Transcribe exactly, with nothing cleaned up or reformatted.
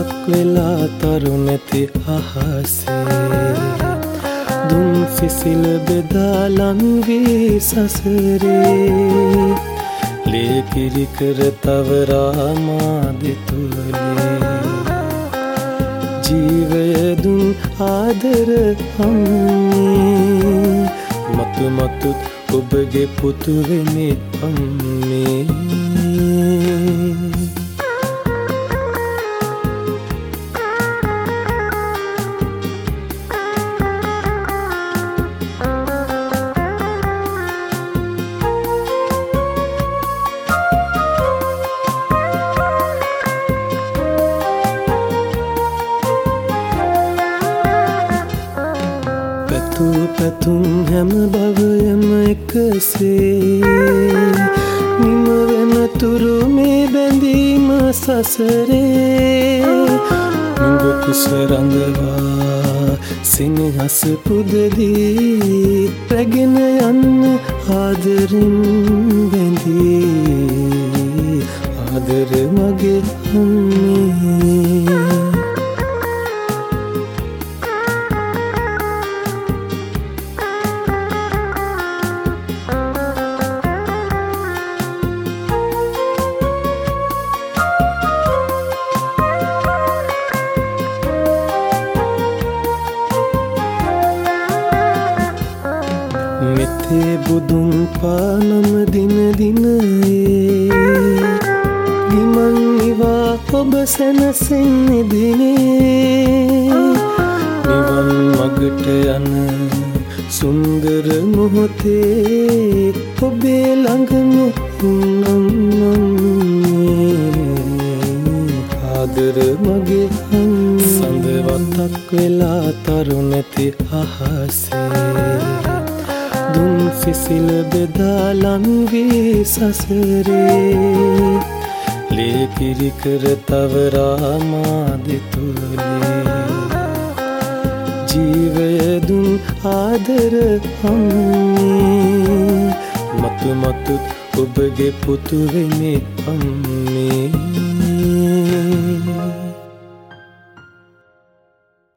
වතක් වෙලා තරු නැති අහසේ දුම් සිසිල් බෙදා ලං වී සසරේ ලේ කිරි කර තවරා මා දෙතුලේ ජීවය දුන් ආදර අම්මේ මතු මතුත් ඔබගේ පුතු වෙමි අම්මේ පැතුම් හැම භවයම එකසේ නිම වෙන තුරු මේ බැඳීම සසරේ නුඹ කුස රඳවා සිනහස පුදදී රැගෙන යන්න ආදරින් බැඳී ආදර මගේ අම්මේ මෙතේ බුදුන් පානම දින දිනයේ ගිමන් නිවා ඔබ සැනසෙන්නේ දිනේ නිවන් මගට යන සුන්දර මොහොතේ ඔබේ ළඟම ආදර මගේ සඳ වතක් වෙලා තරු නැති අහසේ දුම් සිසිල් බෙදා ලං වී සසරේ ලේ කිරි කර තවරා මා දෙතුලේ ජීවය දුන් ආදර අම්මේ මතු මතුත් ඔබගේ පුතු වෙමි අම්මේ